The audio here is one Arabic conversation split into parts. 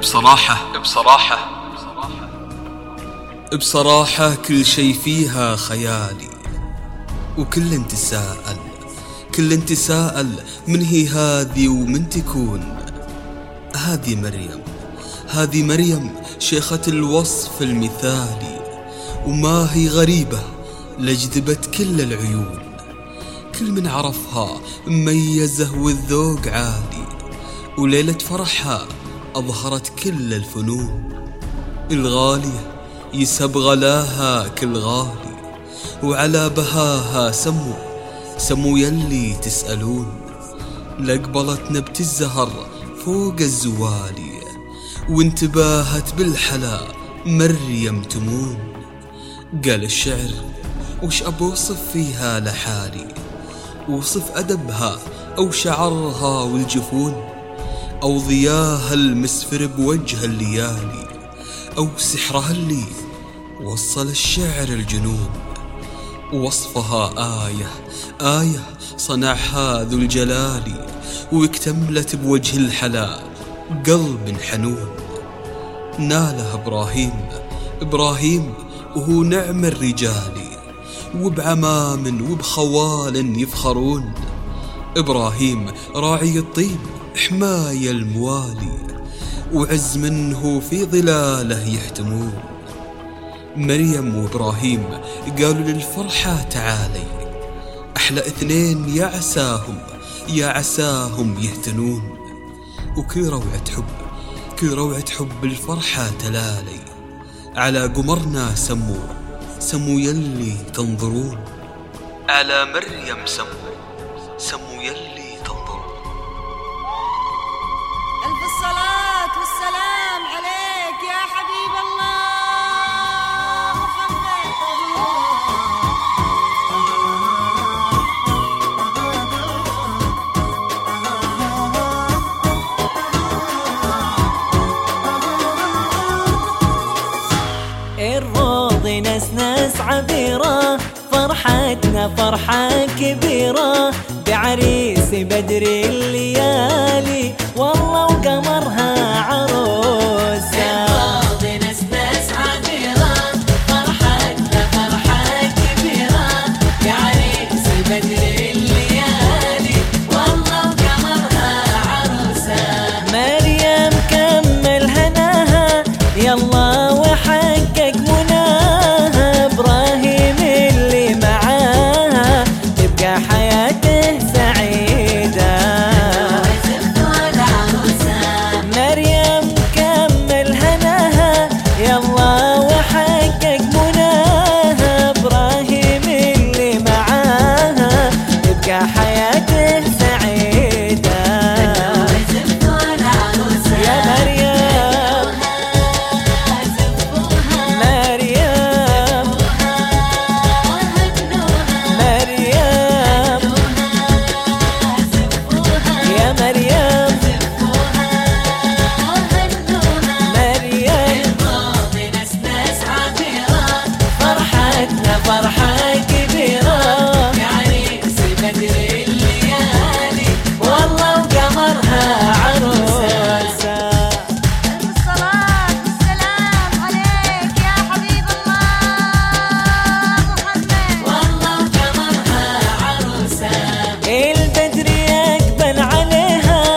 بصراحة كل شي فيها خيالي، وكل تساءل من هي هذه ومن تكون. هذه مريم شيخة الوصف المثالي، وما هي غريبة لجذبت كل العيون. كل من عرفها مميزة والذوق عالي، وليلة فرحها أظهرت كل الفنون. الغالية يسب غلاها كل غالي، وعلى بهاها سموا يلي تسألون. لقبلت نبت الزهر فوق الزوالي، وانتباهت بالحلا مريم تمون. قال الشعر وش أبوصف فيها لحالي، وصف أدبها أو شعرها والجفون، أو ضياها المسفر بوجه الليالي، أو سحرها اللي وصل الشعر الجنون. وصفها آية صنعها ذو الجلال، واكتملت بوجه الحلا قلب حنون. نالها إبراهيم وهو نعم الرجال، وبعمام وبخوال يفخرون. إبراهيم راعي الطيب حماية الموالي، وعز منه في ظلاله يحتمون. مريم وإبراهيم قالوا للفرحة تعالي، أحلى اثنين يا عساهم يهتنون. وكل روعة حب الفرحة تلالي، على قمرنا سموا يلي تنظرون. على مريم سموا يلي تنظرون. ألف الصلاة والسلام عليك يا حبيب الله الروض نسنس عبيرة، فرحتنا فرحة كبيرة، بعريس بدر الليالي والله وقمرها عروسة. الروض نسنس عبيرة، فرحتنا فرحة كبيرة، بعريس بدر الليالي والله وقمرها عروسة. مريم كمل هناها يلا وحقق مناها، إبراهيم اللي معاها تبقى حياته سعيدة. مريم كمل هناها يلا وحقق مناها، إبراهيم اللي معاها تبقى حياته سعيدة. يا مريم فرحة كبيرة، بعريس بدر الليالي والله وقمرها عروسة. الصلاة والسلام عليك يا حبيب الله محمد، والله وقمرها عروسة. البدر يقبل عليها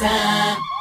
عريسة.